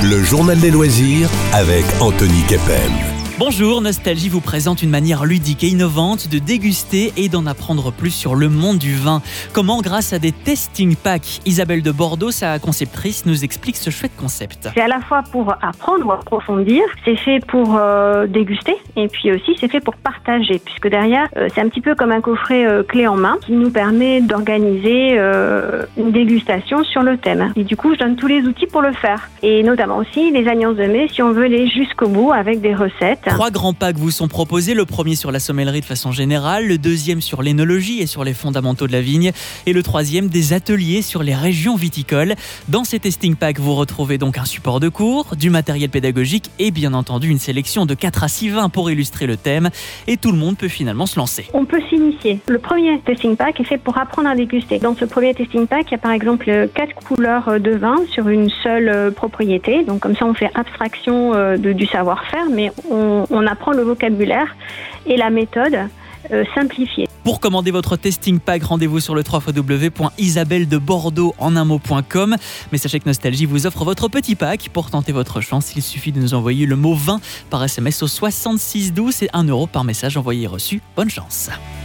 Le journal des loisirs avec Anthony Kepem. Bonjour, Nostalgie vous présente une manière ludique et innovante de déguster et d'en apprendre plus sur le monde du vin. Comment, grâce à des tasting packs. Isabelle de Bordeaux, sa conceptrice, nous explique ce chouette concept. C'est à la fois pour apprendre ou approfondir, c'est fait pour déguster et puis aussi c'est fait pour partager, puisque derrière c'est un petit peu comme un coffret clé en main qui nous permet d'organiser une dégustation sur le thème. Et du coup je donne tous les outils pour le faire, et notamment aussi les alliances de mets si on veut aller jusqu'au bout avec des recettes. 3 grands packs vous sont proposés, le premier sur la sommellerie de façon générale, le deuxième sur l'énologie et sur les fondamentaux de la vigne, et le troisième des ateliers sur les régions viticoles. Dans ces tasting packs, vous retrouvez donc un support de cours, du matériel pédagogique et bien entendu une sélection de 4 à 6 vins pour illustrer le thème, et tout le monde peut finalement se lancer. On peut s'initier. Le premier tasting pack est fait pour apprendre à déguster. Dans ce premier tasting pack, il y a par exemple 4 couleurs de vin sur une seule propriété, donc comme ça on fait abstraction du savoir-faire, mais on apprend le vocabulaire et la méthode simplifiée. Pour commander votre tasting pack, rendez-vous sur le www.isabelledebordeaux.com. Mais sachez que Nostalgie vous offre votre petit pack. Pour tenter votre chance, il suffit de nous envoyer le mot vin par SMS au 66 12 et 1 € par message envoyé et reçu. Bonne chance.